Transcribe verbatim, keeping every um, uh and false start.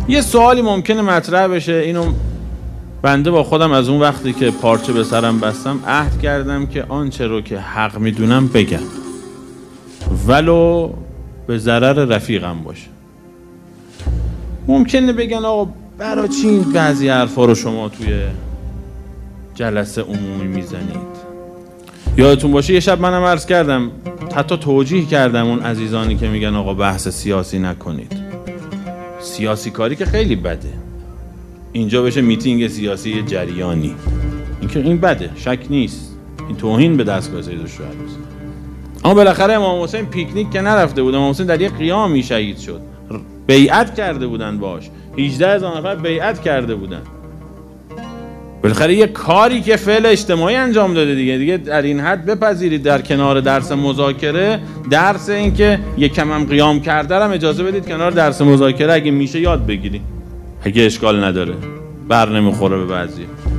یه سوالی ممکنه مطرح بشه، اینو بنده با خودم از اون وقتی که پارچه به سرم بستم عهد کردم که آنچه رو که حق میدونم بگم، ولو به ضرر رفیقم باشه. ممکنه بگن آقا برای چی این بعضی حرفا رو شما توی جلسه عمومی میزنید؟ یادتون باشه یه شب منم عرض کردم، حتی توجیه کردم اون عزیزانی که میگن آقا بحث سیاسی نکنید. سیاسی کاری که خیلی بده، اینجا بشه میتینگ سیاسی جریانی، این که این بده، شک نیست، این توهین به دستگاه سید الشهدا است. اما بالاخره امام حسین پیکنیک که نرفته بود، امام حسین در یک قیامی شهید شد، بیعت کرده بودن باش، هجده هزار نفر بیعت کرده بودن. بالاخره یه کاری که فعل اجتماعی انجام داده دیگه دیگه در این حد بپذیرید. در کنار درس مذاکره، درس این که یک کم هم قیام کرده هم اجازه بدید کنار درس مذاکره اگه میشه یاد بگیرید، اگه اشکال نداره، بر نمیخوره به بعضی.